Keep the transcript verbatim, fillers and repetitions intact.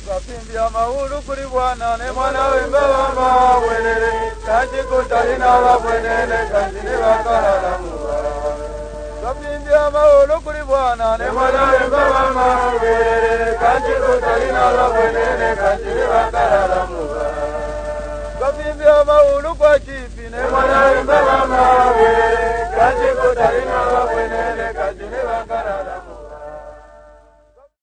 Wapimbia maulu kuri Bwana ne mwana wembe wama wenele kaji kutalina wabwenele kanjini wakalala muwa. Wapimbia maulu kuri Bwana ne mwana wembe wama wenele kaji kutalina wabwenele kanjini wakalala muwa. Wapimbia maulu kwa chipi ne mwana wembe wama wenele kaji kutalina